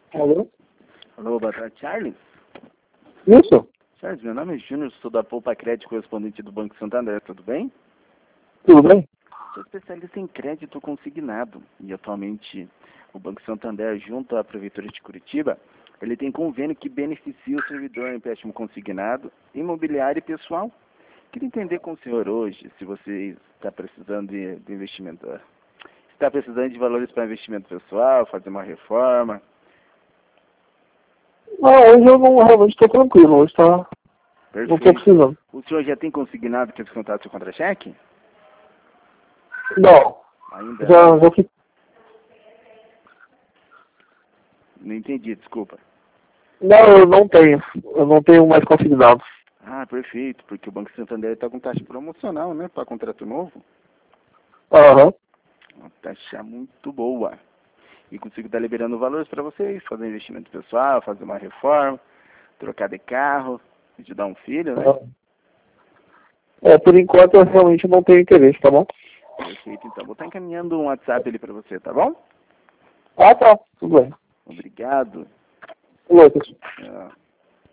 Alô? Alô, boa tarde, Charles. Isso? Charles, meu nome é Júnior, sou da Poupa Crédito, correspondente do Banco Santander, tudo bem? Tudo bem? Sou especialista em crédito consignado e atualmente o Banco Santander, junto à Prefeitura de Curitiba, ele tem convênio que beneficia o servidor em empréstimo consignado, imobiliário e pessoal. Queria entender com o senhor hoje se você está precisando de investimento, está precisando de valores para investimento pessoal, fazer uma reforma. Não, hoje eu não realmente estou tranquilo, hoje não estou Perfeito. precisando. O senhor já tem consignado que descontar seu contra-cheque? Não, Ainda já, já fiz. não entendi, desculpa. Não, eu não tenho mais consignado. Ah, perfeito, porque o Banco Santander está com taxa promocional, né, para contrato novo. Aham. Uma taxa muito boa. E consigo estar liberando valores para vocês, fazer investimento pessoal, fazer uma reforma, trocar de carro, ajudar um filho, né? Por enquanto eu realmente não tenho interesse, tá bom? Perfeito, então. Vou estar encaminhando um WhatsApp ali para você, tá bom? Ah, tá, tudo bem. Obrigado. Lucas. Ah.